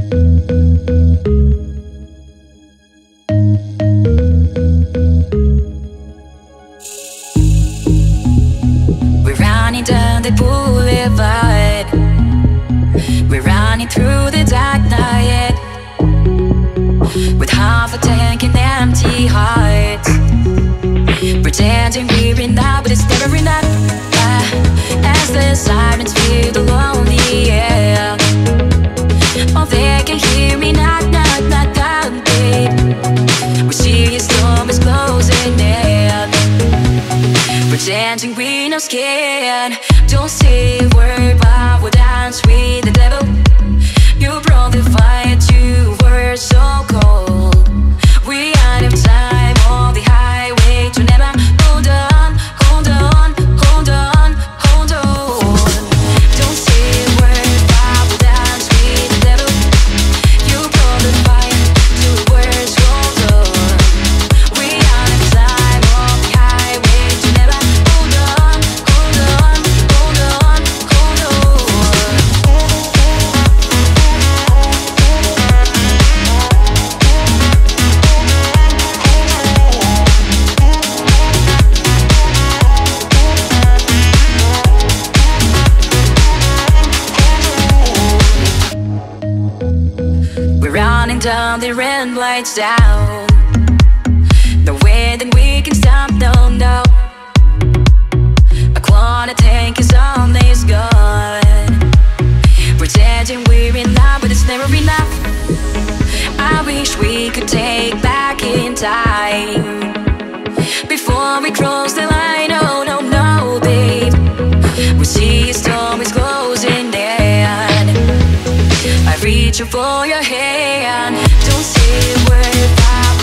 We're running down the boulevard, we're running through the dark night, with half a tank and empty hearts, pretending we're enough, but it's never enough. As the sirens fill the lonely air, oh, they can hear me knock, knock, knock down, babe. We see a storm is closing in, pretending we're not scared. Don't say a word, but we'll dance with the devil. You brought the fire to were so cold. We out of time on the highway to never. Hold on, hold on, hold on, hold on. Don't say a word, but we'll dance with the devil. You brought the fire to were so cold. We out of time on the highway to never. Hold on, hold on, hold on, hold on. We're running down the red lights down, no way that we can stop, no, no. I wanna take us on this gun, pretending we're in love, but it's never enough. I wish we could take back in time, before we cross the line, oh no, no, babe. We see a storm is closing in, I reach for your hand. Don't say a word,